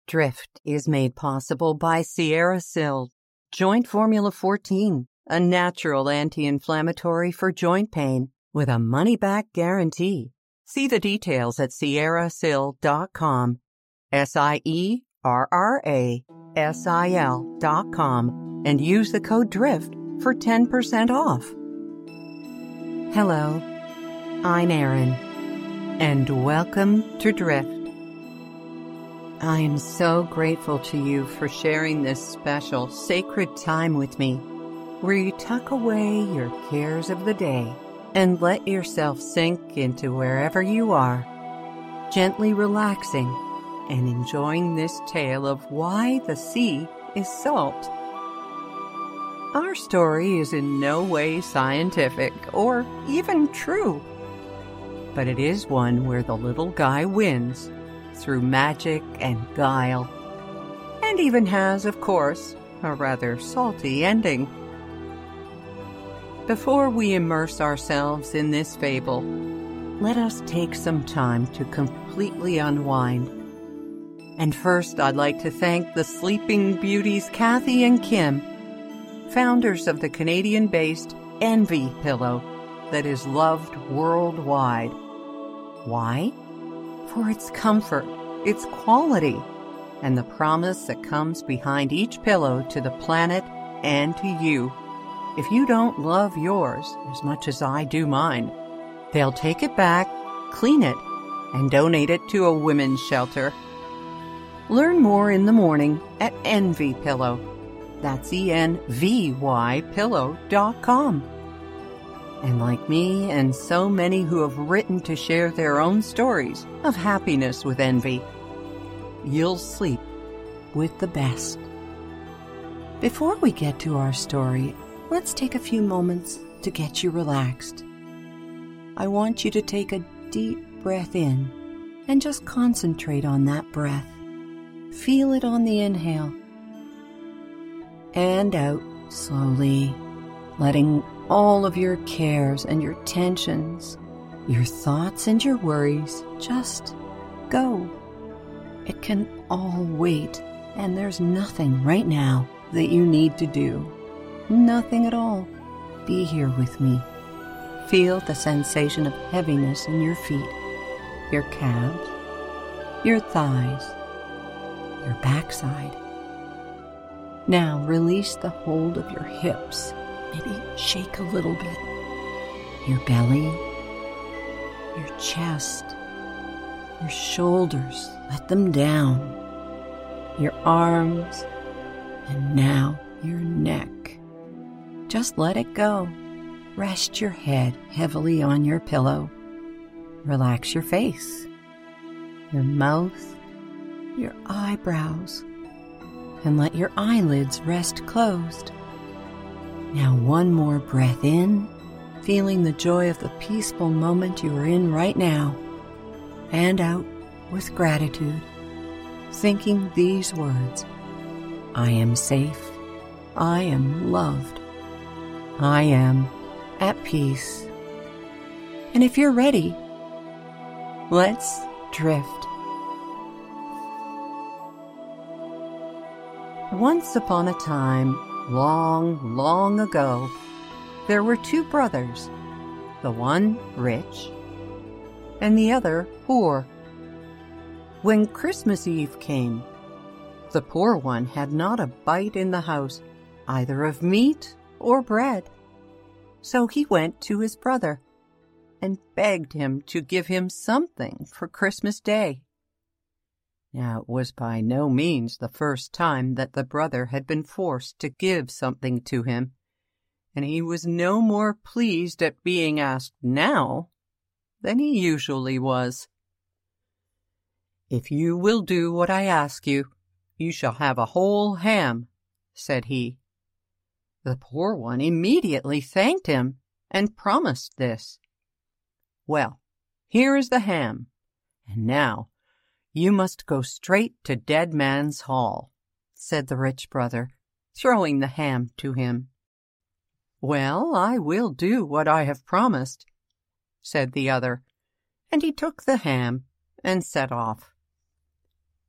Drift is made possible by SierraSil, Joint Formula 14, a natural anti-inflammatory for joint pain with a money-back guarantee. See the details at sierrasil.com, SIERRASIL.com, and use the code DRIFT for 10% off. Hello, I'm Erin, and welcome to Drift. I am so grateful to you for sharing this special, sacred time with me, where you tuck away your cares of the day and let yourself sink into wherever you are, gently relaxing and enjoying this tale of why the sea is salt. Our story is in no way scientific or even true, but it is one where the little guy wins through magic and guile, and even has, of course, a rather salty ending. Before we immerse ourselves in this fable, let us take some time to completely unwind. And first, I'd like to thank the Sleeping Beauties Kathy and Kim, founders of the Canadian-based Envy pillow that is loved worldwide. Why? For its comfort, its quality, and the promise that comes behind each pillow to the planet and to you. If you don't love yours as much as I do mine, they'll take it back, clean it, and donate it to a women's shelter. Learn more in the morning at Envy Pillow. That's ENVY pillow.com. And like me and so many who have written to share their own stories of happiness with Envy, you'll sleep with the best. Before we get to our story, let's take a few moments to get you relaxed. I want you to take a deep breath in and just concentrate on that breath. Feel it on the inhale and out slowly, letting all of your cares and your tensions, your thoughts and your worries just go. It can all wait, and there's nothing right now that you need to do. Nothing at all. Be here with me. Feel the sensation of heaviness in your feet, your calves, your thighs, your backside. Now release the hold of your hips. Maybe shake a little bit. Your belly, your chest, your shoulders, let them down. Your arms, and now your neck. Just let it go. Rest your head heavily on your pillow. Relax your face, your mouth, your eyebrows, and let your eyelids rest closed. Now one more breath in, feeling the joy of the peaceful moment you are in right now, and out with gratitude, thinking these words: I am safe, I am loved, I am at peace. And if you're ready, let's drift. Once upon a time, long, long ago, there were two brothers, the one rich and the other poor. When Christmas Eve came, the poor one had not a bite in the house, either of meat or bread. So he went to his brother and begged him to give him something for Christmas Day. Now, it was by no means the first time that the brother had been forced to give something to him, and he was no more pleased at being asked now than he usually was. "If you will do what I ask you, you shall have a whole ham," said he. The poor one immediately thanked him and promised this. "Well, here is the ham, and now you must go straight to Dead Man's Hall," said the rich brother, throwing the ham to him. "Well, I will do what I have promised," said the other, and he took the ham and set off.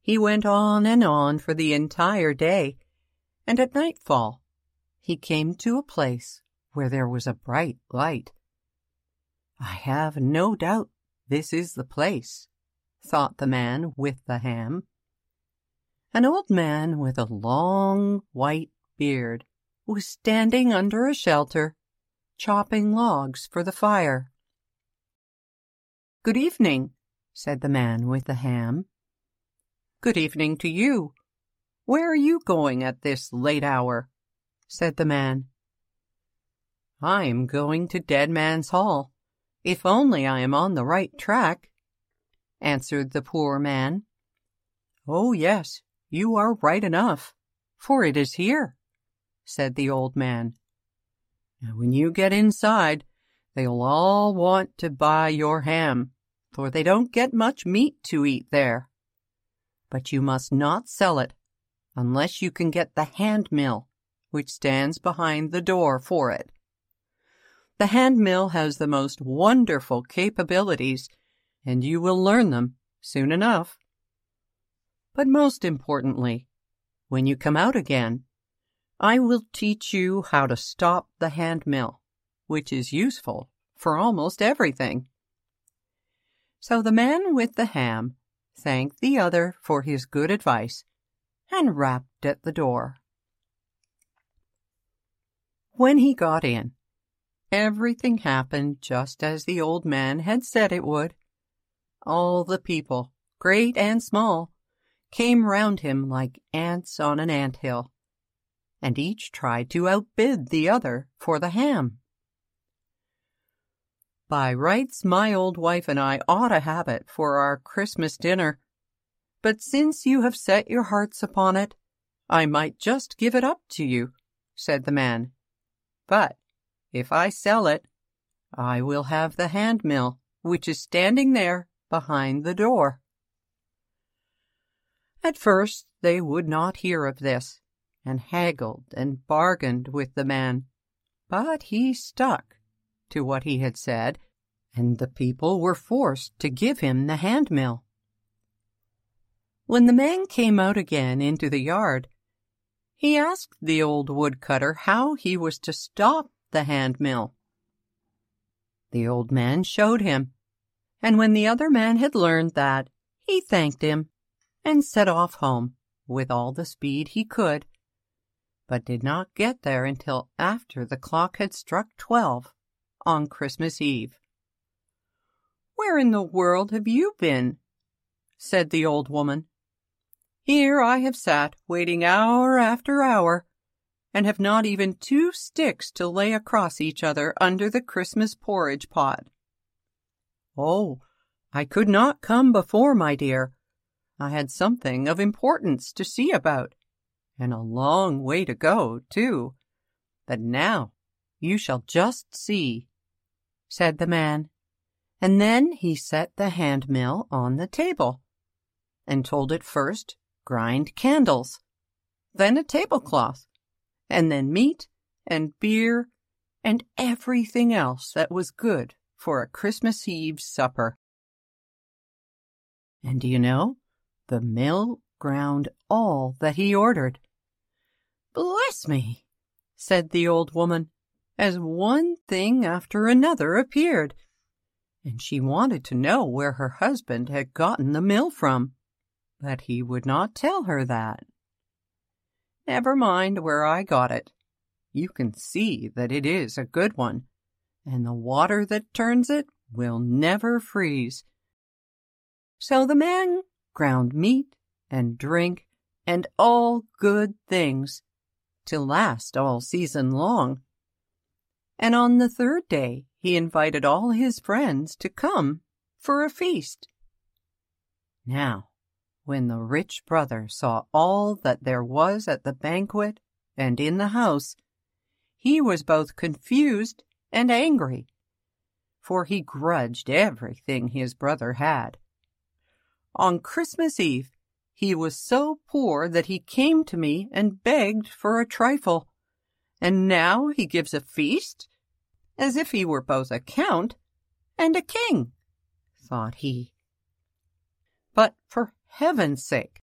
He went on and on for the entire day, and at nightfall he came to a place where there was a bright light. "I have no doubt this is the place," thought the man with the ham. An old man with a long white beard was standing under a shelter, chopping logs for the fire. "Good evening," said the man with the ham. "Good evening to you. Where are you going at this late hour?" said the man. "I am going to Dead Man's Hall, if only I am on the right track," answered the poor man. "Oh, yes, you are right enough, for it is here," said the old man. "Now, when you get inside, they'll all want to buy your ham, for they don't get much meat to eat there. But you must not sell it unless you can get the hand mill, which stands behind the door for it. The hand mill has the most wonderful capabilities, and you will learn them soon enough. But most importantly, when you come out again, I will teach you how to stop the hand mill, which is useful for almost everything." So the man with the ham thanked the other for his good advice and rapped at the door. When he got in, everything happened just as the old man had said it would. All the people, great and small, came round him like ants on an ant-hill, and each tried to outbid the other for the ham. "By rights, my old wife and I ought to have it for our Christmas dinner, but since you have set your hearts upon it, I might just give it up to you," said the man. "But if I sell it, I will have the hand mill, which is standing there behind the door." At first they would not hear of this, and haggled and bargained with the man, but he stuck to what he had said, and the people were forced to give him the hand mill. When the man came out again into the yard, he asked the old woodcutter how he was to stop the hand mill. The old man showed him, and when the other man had learned that, he thanked him and set off home with all the speed he could, but did not get there until after the clock had struck 12 on Christmas Eve. "Where in the world have you been?" said the old woman. "Here I have sat waiting hour after hour, and have not even 2 sticks to lay across each other under the Christmas porridge pot." "Oh, I could not come before, my dear. I had something of importance to see about, and a long way to go, too. But now you shall just see," said the man, and then he set the hand mill on the table, and told it first grind candles, then a tablecloth, and then meat and beer and everything else that was good for a Christmas Eve supper. And do you know, the mill ground all that he ordered. "Bless me," said the old woman, as one thing after another appeared, and she wanted to know where her husband had gotten the mill from, but he would not tell her that. "Never mind where I got it. You can see that it is a good one, and the water that turns it will never freeze." So the man ground meat and drink and all good things to last all season long. And on the 3rd day he invited all his friends to come for a feast. Now, when the rich brother saw all that there was at the banquet and in the house, he was both confused and angry, for he grudged everything his brother had. On Christmas Eve he was so poor that he came to me and begged for a trifle, and now he gives a feast, as if he were both a count and a king, thought he. But for heaven's sake,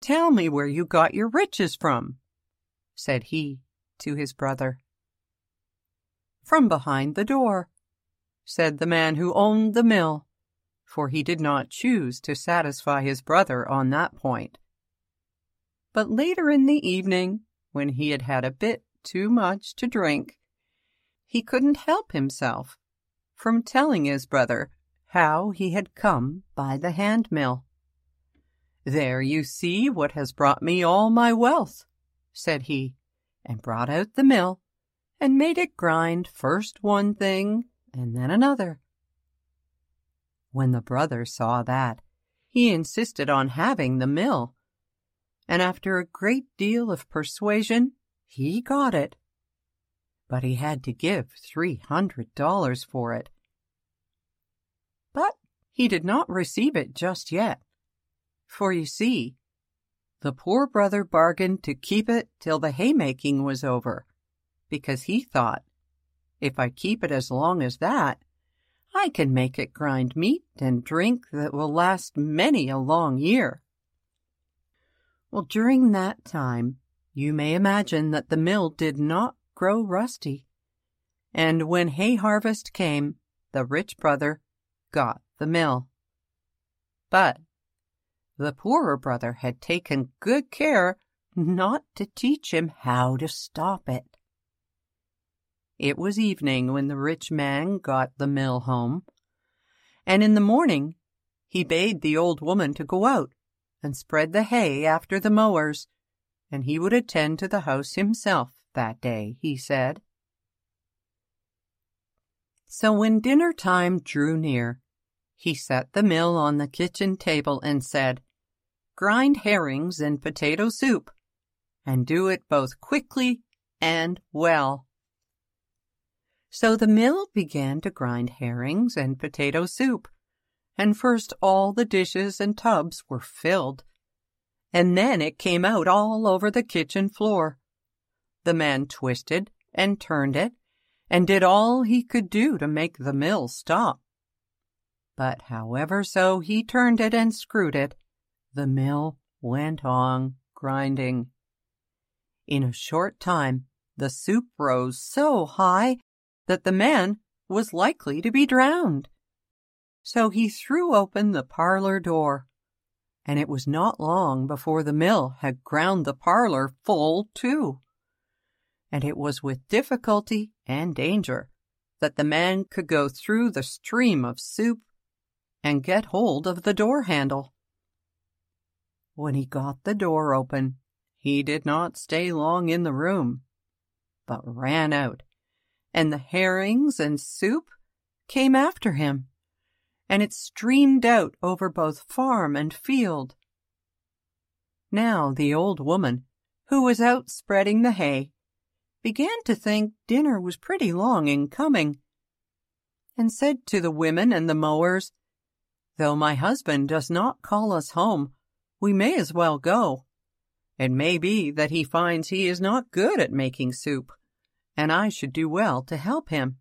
"Tell me where you got your riches from," said he to his brother. "From behind the door," said the man who owned the mill, for he did not choose to satisfy his brother on that point. But later in the evening, when he had had a bit too much to drink, he couldn't help himself from telling his brother how he had come by the hand-mill. "There you see what has brought me all my wealth," said he, and brought out the mill, and made it grind first one thing and then another. When the brother saw that, he insisted on having the mill, and after a great deal of persuasion, he got it. But he had to give $300 for it. But he did not receive it just yet, for you see, the poor brother bargained to keep it till the haymaking was over, because he thought, if I keep it as long as that, I can make it grind meat and drink that will last many a long year. Well, during that time, you may imagine that the mill did not grow rusty, and when hay harvest came, the rich brother got the mill. But the poorer brother had taken good care not to teach him how to stop it. It was evening when the rich man got the mill home, and in the morning he bade the old woman to go out and spread the hay after the mowers, and he would attend to the house himself that day, he said. So when dinner time drew near, he set the mill on the kitchen table and said, "Grind herrings and potato soup, and do it both quickly and well." So the mill began to grind herrings and potato soup, and first all the dishes and tubs were filled, and then it came out all over the kitchen floor. The man twisted and turned it, and did all he could do to make the mill stop. But however so he turned it and screwed it, the mill went on grinding. In a short time the soup rose so high that the man was likely to be drowned. So he threw open the parlor door, and it was not long before the mill had ground the parlor full too. And it was with difficulty and danger that the man could go through the stream of soup and get hold of the door handle. When he got the door open, he did not stay long in the room, but ran out, and the herrings and soup came after him, and it streamed out over both farm and field. Now the old woman, who was out spreading the hay, began to think dinner was pretty long in coming, and said to the women and the mowers, "Though my husband does not call us home, we may as well go. It may be that he finds he is not good at making soup, and I should do well to help him."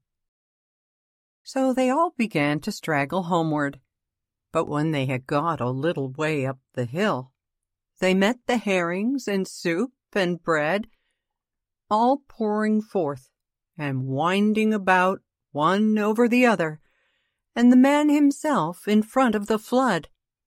So they all began to straggle homeward, but when they had got a little way up the hill, they met the herrings and soup and bread all pouring forth and winding about one over the other, and the man himself in front of the flood.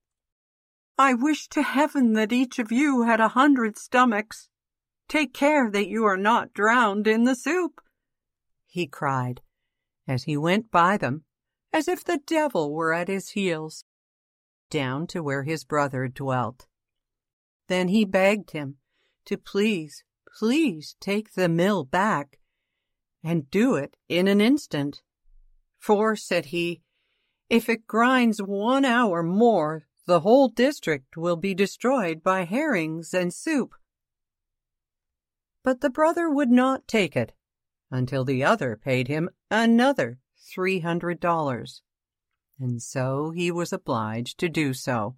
"I wish to heaven that each of you had 100 stomachs. Take care that you are not drowned in the soup," he cried, as he went by them, as if the devil were at his heels, down to where his brother dwelt. Then he begged him to please take the mill back, and do it in an instant. "For," said he, "if it grinds 1 hour more, the whole district will be destroyed by herrings and soup." But the brother would not take it until the other paid him another $300, and so he was obliged to do so.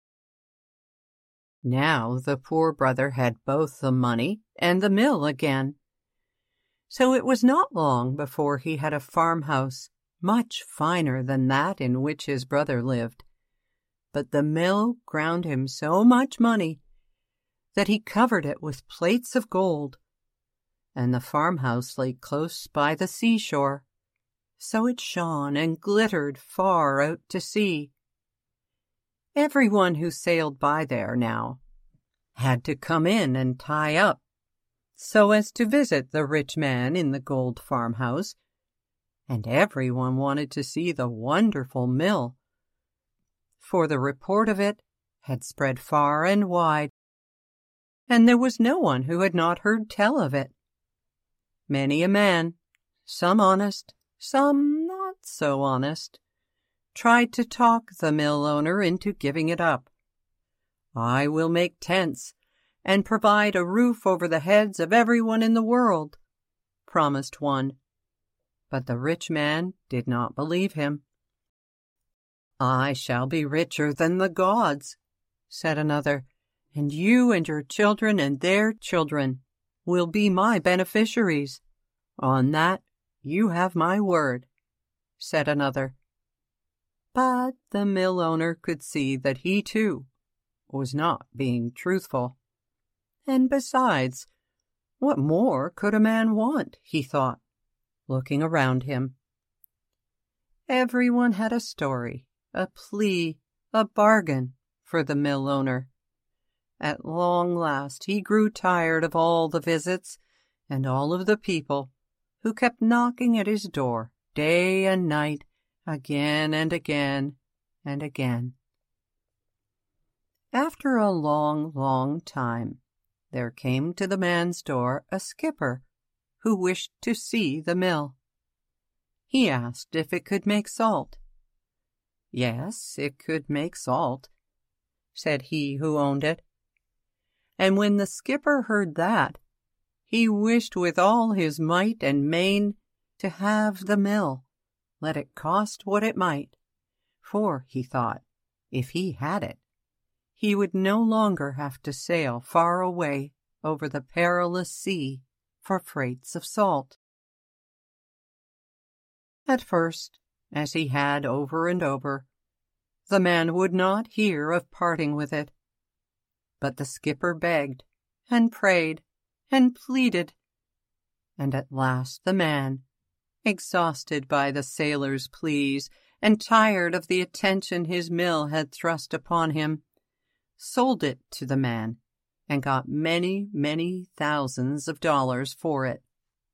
Now the poor brother had both the money and the mill again, so it was not long before he had a farmhouse much finer than that in which his brother lived. But the mill ground him so much money that he covered it with plates of gold, and the farmhouse lay close by the seashore, so it shone and glittered far out to sea. Everyone who sailed by there now had to come in and tie up, so as to visit the rich man in the gold farmhouse, and everyone wanted to see the wonderful mill, for the report of it had spread far and wide, and there was no one who had not heard tell of it. Many a man, some honest, some not so honest, tried to talk the mill owner into giving it up. "I will make tents and provide a roof over the heads of everyone in the world," promised one. But the rich man did not believe him. "I shall be richer than the gods," said another, "and you and your children and their children will be my beneficiaries." "On that you have my word," said another. But the mill owner could see that he too was not being truthful. And besides, what more could a man want, he thought, looking around him. Everyone had a story, a plea, a bargain for the mill owner. At long last he grew tired of all the visits and all of the people who kept knocking at his door day and night, again and again and again. After a long, long time, there came to the man's door a skipper who wished to see the mill. He asked if it could make salt. Yes, it could make salt, said he who owned it. And when the skipper heard that, he wished with all his might and main to have the mill, let it cost what it might, for, he thought, if he had it, he would no longer have to sail far away over the perilous sea for freights of salt. At first, as he had over and over, the man would not hear of parting with it. But the skipper begged and prayed and pleaded, and at last the man, exhausted by the sailor's pleas and tired of the attention his mill had thrust upon him, sold it to the man and got many, many thousands of dollars for it.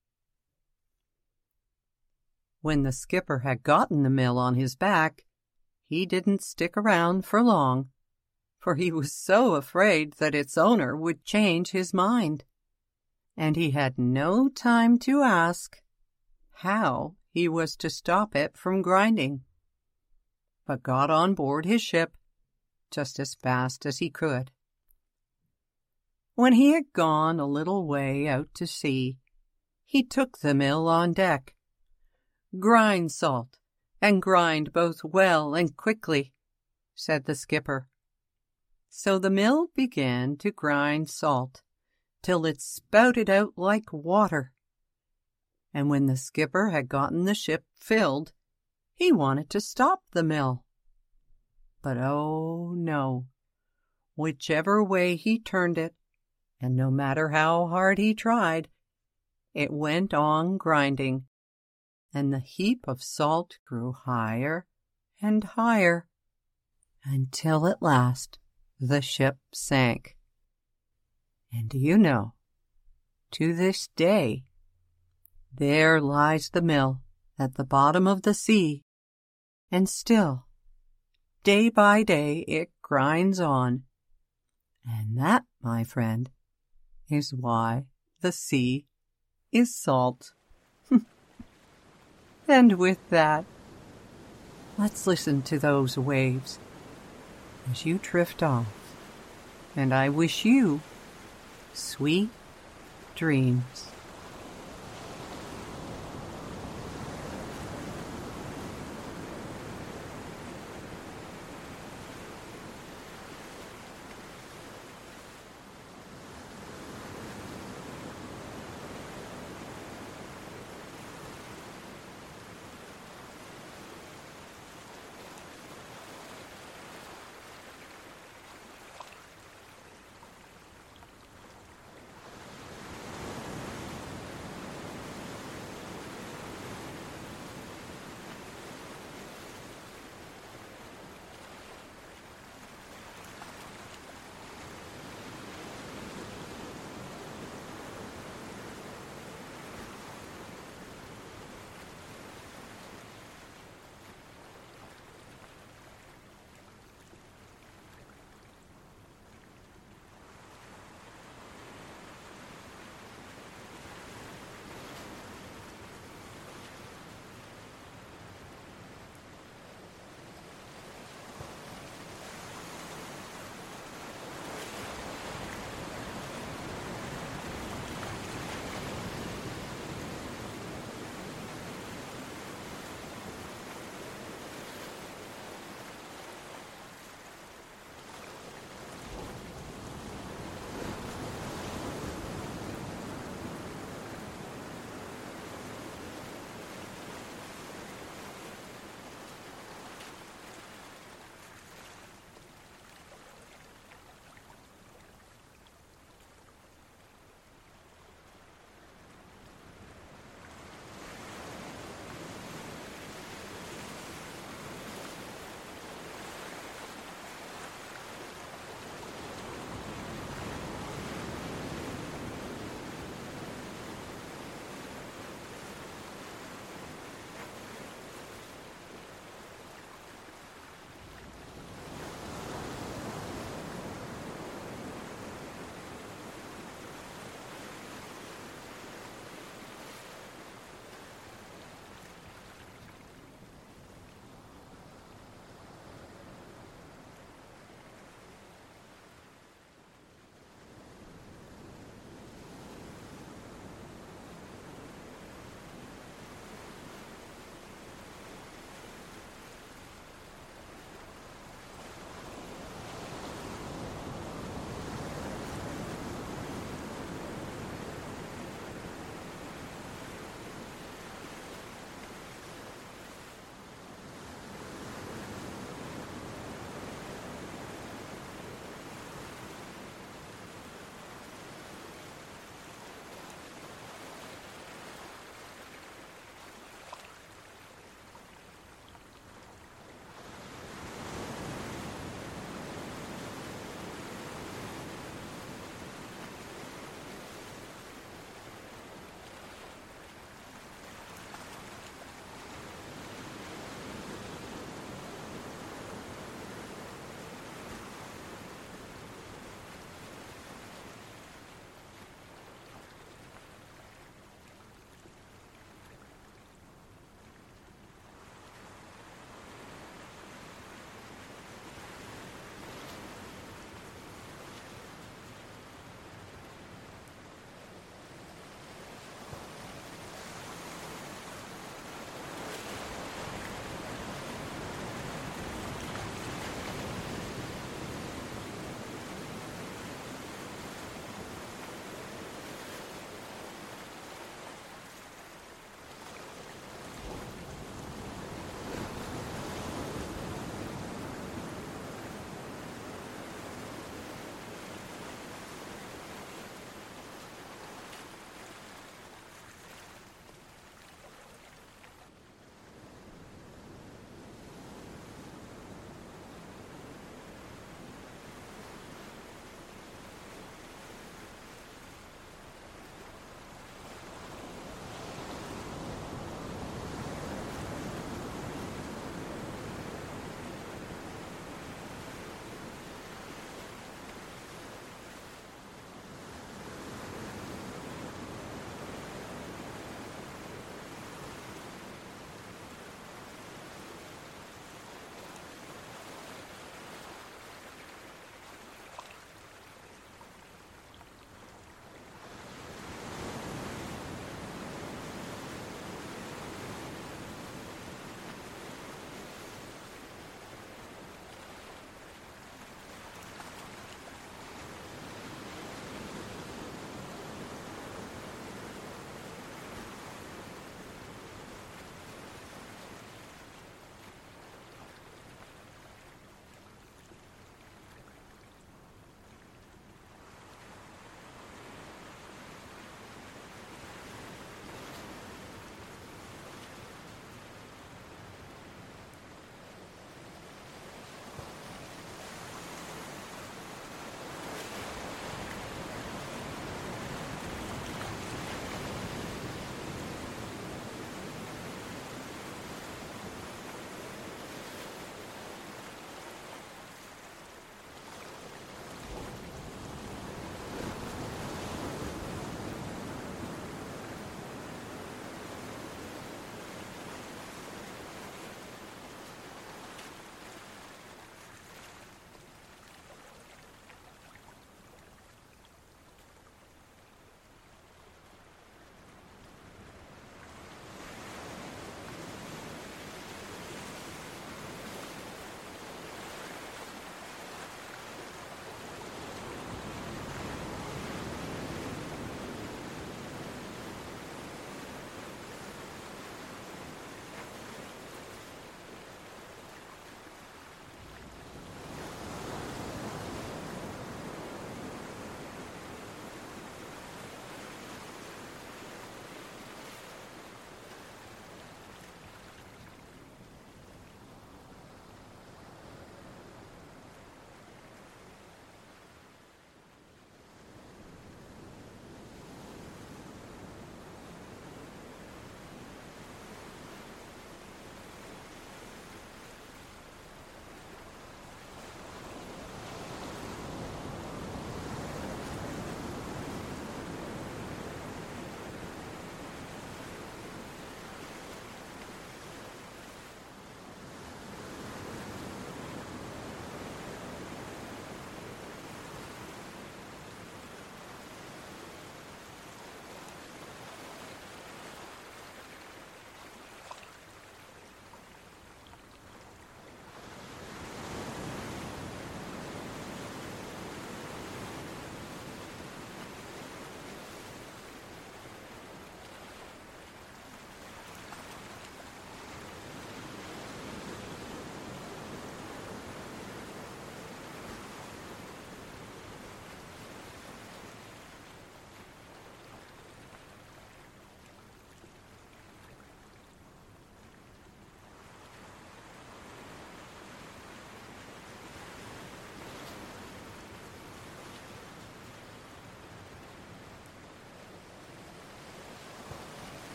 When the skipper had gotten the mill on his back, he didn't stick around for long, for he was so afraid that its owner would change his mind, and he had no time to ask how he was to stop it from grinding, but got on board his ship just as fast as he could. When he had gone a little way out to sea, he took the mill on deck. "Grind salt, and grind both well and quickly," said the skipper. So the mill began to grind salt till it spouted out like water. And when the skipper had gotten the ship filled, he wanted to stop the mill. But oh no, whichever way he turned it, and no matter how hard he tried, it went on grinding, and the heap of salt grew higher and higher, until at last the ship sank. And do you know, to this day, there lies the mill at the bottom of the sea, and still, day by day, it grinds on. And that, my friend, is why the sea is salt. And with that, let's listen to those waves as you drift off, and I wish you sweet dreams.